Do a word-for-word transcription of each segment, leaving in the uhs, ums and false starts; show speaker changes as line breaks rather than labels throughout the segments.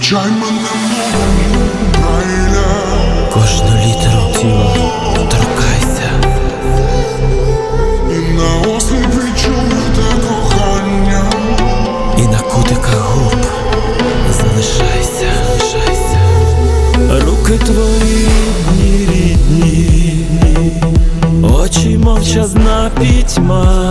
вивчай мене мовою Брайля.
Кожну літеру тіла торкайся,
І на осліп відчуй те кохання,
і на кутиках губ залишайся, залишайся. Руки твої рідні, рідні, очі мовчазна пітьма,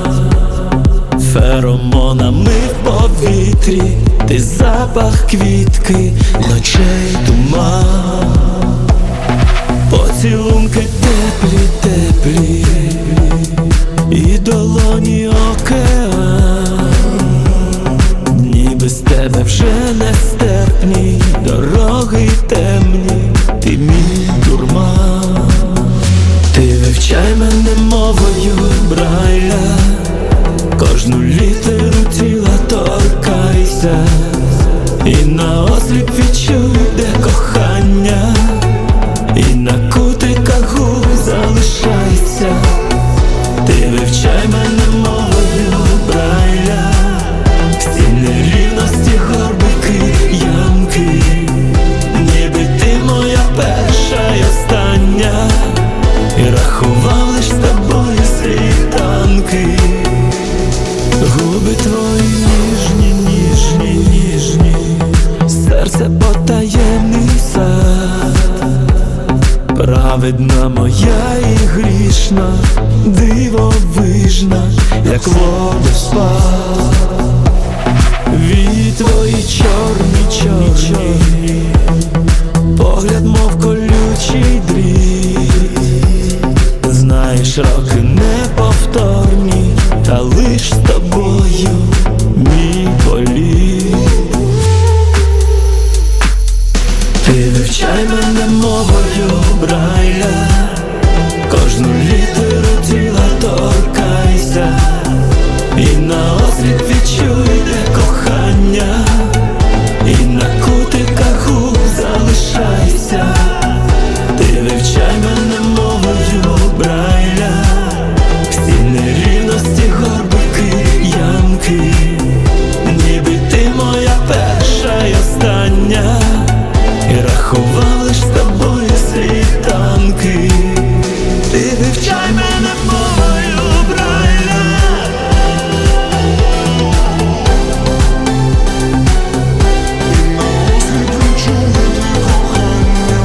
феромонами в повітрі, ти запах квітки, ночей туман. Поцілунки теплі, теплі, і долоні океан. Дні без тебе вже нестерпні, дороги темні, ти мій дурман. Ти вивчай мене мовою Брайля, кожну літеру тіла торкайся, і на осліп відчуй, де кохання, і на кутиках губ залишайся. Ти вивчай мене мовою Брайля, всі нерівності, горбики, ямки, ніби ти моя перша й остання, і рахував лиш з тобою світанки. Губи твої ніжні, ніжні, ніжні, серце потаємний сад, праведна моя і грішна, дивовижна, як водоспад. Вії твої чорні, чорні, погляд мов колючий дріт. Знаєш, роки неповторні, та лиш з тобою мій політ. Ти вивчай мене мовою Брайля, кожну літеру тіла торкайся, і на осліп відчуй, де кохання, і на кутиках губ залишайся. Ти вивчай мене мовою Брайля, всі нерівності, горбики, ямки, ніби ти моя перша й остання, і рахував лиш з тобою світанки. Ти вивчай мене мовою Брайля.
І на осліп відчуй те кохання,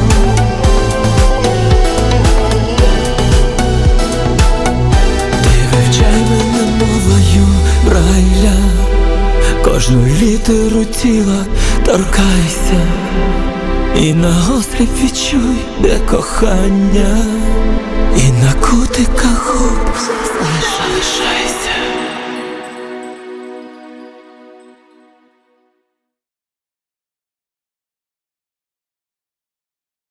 Ти вивчай мене мовою Брайля, кожну літеру тіла торкайся, і на осліп відчуй, де кохання, і на кутиках губ